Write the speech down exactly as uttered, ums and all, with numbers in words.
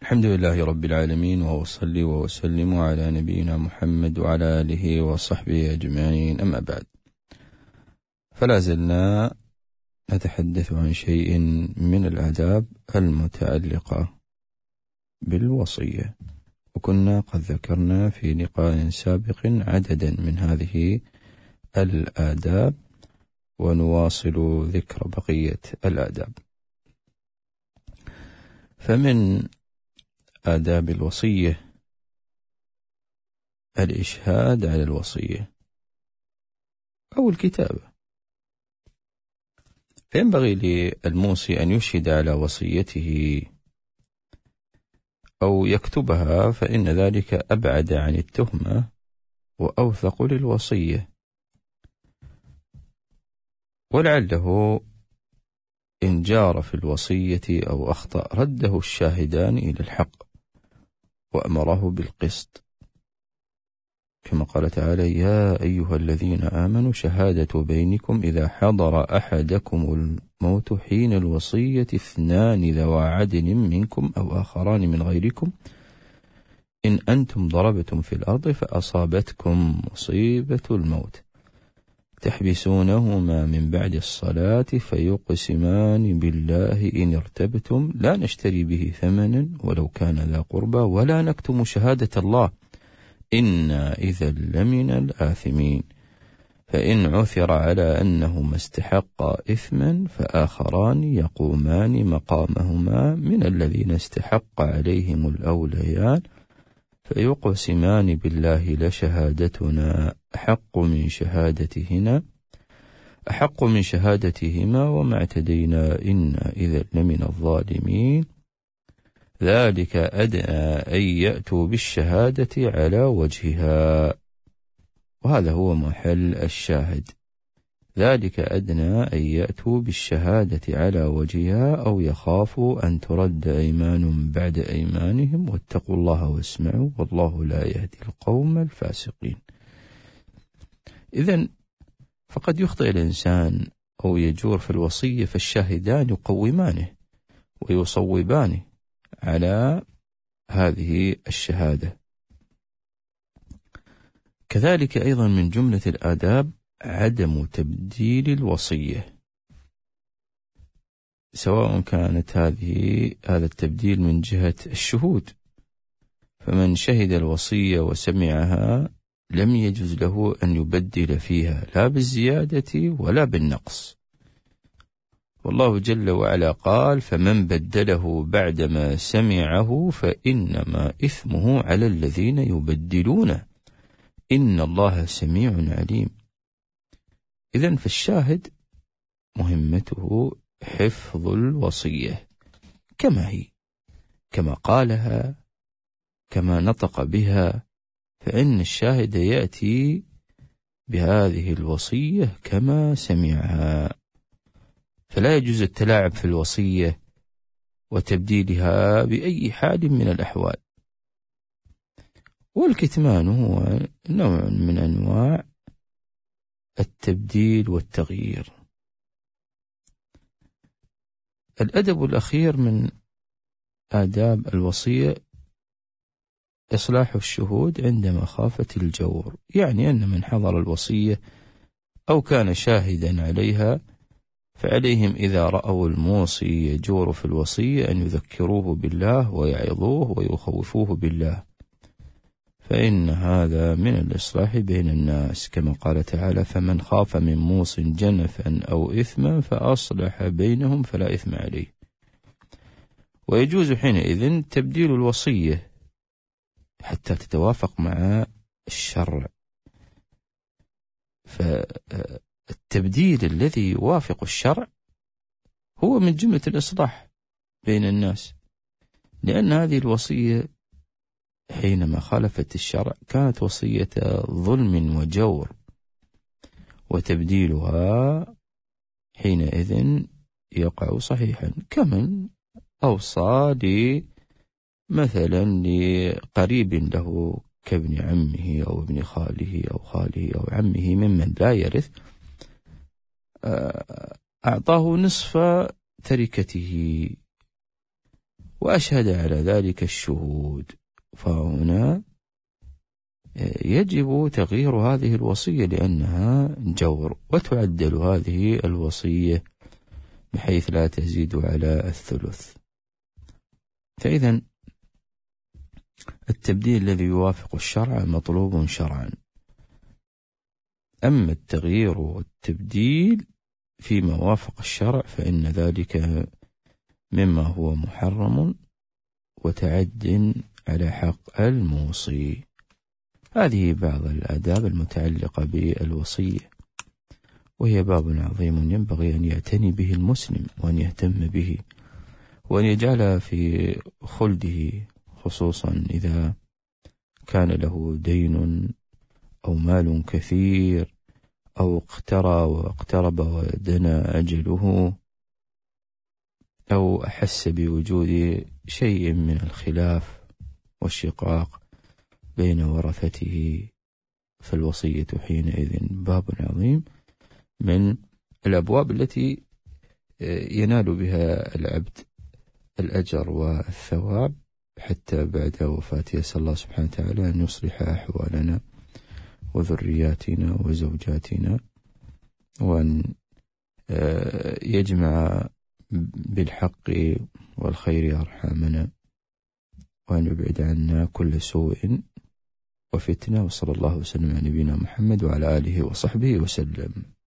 الحمد لله رب العالمين، وأصلي وأسلم على نبينا محمد وعلى آله وصحبه أجمعين، أما بعد، فلا زلنا نتحدث عن شيء من الآداب المتعلقة بالوصية، وكنا قد ذكرنا في لقاء سابق عددا من هذه الآداب، ونواصل ذكر بقية الآداب. فمن آداب الوصية الإشهاد على الوصية أو الكتابة، فينبغي للموصي أن يشهد على وصيته أو يكتبها، فإن ذلك أبعد عن التهمة وأوثق للوصية، ولعله إن جار في الوصية أو أخطأ رده الشاهدان إلى الحق وأمره بالقسط، كما قال تعالى: يا أيها الذين آمنوا شهادة بينكم إذا حضر أحدكم الموت حين الوصية اثنان ذوى عدل منكم أو آخران من غيركم إن أنتم ضربتم في الأرض فأصابتكم مصيبة الموت تحبسونهما من بعد الصلاة فيقسمان بالله إن ارتبتم لا نشتري به ثمنا ولو كان ذا قربى ولا نكتم شهادة الله إنا إذا لمن الآثمين، فإن عثر على أنهما استحقا إثما فآخران يقومان مقامهما من الذين استحق عليهم الأوليان فيقسمان بالله لشهادتنا أحق من شهادتهما أحق من شهادتهما وما اعتدينا إنا إذا لمن الظالمين، ذلك أدنى أن يأتوا بالشهادة على وجهها. وهذا هو محل الشاهد، ذلك أدنى أن يأتوا بالشهادة على وجهها أو يخافوا أن ترد أيمان بعد أيمانهم واتقوا الله واسمعوا والله لا يهدي القوم الفاسقين. إذن فقد يخطئ الإنسان أو يجور في الوصية، فالشاهدان يقومانه ويصوبانه على هذه الشهادة. كذلك أيضا من جملة الآداب عدم تبديل الوصية، سواء كانت هذه هذا التبديل من جهة الشهود، فمن شهد الوصية وسمعها لم يجوز له أن يبدل فيها لا بالزيادة ولا بالنقص، والله جل وعلا قال: فمن بدله بعدما سمعه فإنما إثمه على الذين يبدلونه إن الله سميع عليم. إذن فالشاهد مهمته حفظ الوصية كما هي، كما قالها، كما نطق بها، فإن الشاهد يأتي بهذه الوصية كما سمعها، فلا يجوز التلاعب في الوصية وتبديلها بأي حال من الأحوال. والكتمان هو نوع من أنواع التبديل والتغيير. الأدب الأخير من آداب الوصية إصلاح الشهود عند مخافة الجور، يعني أن من حضر الوصية أو كان شاهدا عليها فعليهم إذا رأوا الموصي يجور في الوصية أن يذكروه بالله ويعظوه ويخوفوه بالله، فإن هذا من الإصلاح بين الناس، كما قال تعالى: فمن خاف من موص جنفا أو إثما فأصلح بينهم فلا إثم عليه. ويجوز حينئذ تبديل الوصية حتى تتوافق مع الشرع، فالتبديل الذي يوافق الشرع هو من جملة الإصلاح بين الناس، لأن هذه الوصية حينما خالفت الشرع كانت وصية ظلم وجور، وتبديلها حينئذ يقع صحيحا، كمن أوصى مثلا لقريب له كابن عمه أو ابن خاله أو خاله أو عمه ممن لا يرث، أعطاه نصف تركته وأشهد على ذلك الشهود. فهنا يجب تغيير هذه الوصية لأنها جور، وتعدل هذه الوصية بحيث لا تزيد على الثلث. فإذا التبديل الذي يوافق الشرع مطلوب شرعا، أما التغيير والتبديل فيما وافق الشرع فإن ذلك مما هو محرم وتعد على حق الموصي. هذه بعض الآداب المتعلقة بالوصية، وهي باب عظيم ينبغي أن يعتني به المسلم وأن يهتم به وأن يجعلها في خلده، خصوصا إذا كان له دين أو مال كثير أو اقترى واقترب ودنا أجله، أو أحس بوجود شيء من الخلاف والشقاق بين ورثته، فالوصية حينئذ باب عظيم من الأبواب التي ينال بها العبد الأجر والثواب حتى بعد وفاته. يسأل الله سبحانه وتعالى أن يصلح أحوالنا وذرياتنا وزوجاتنا، وأن يجمع بالحق والخير أرحامنا، وأن يبعد عنا كل سوء وفتنة. وصلى الله وسلم على نبينا محمد وعلى آله وصحبه وسلم.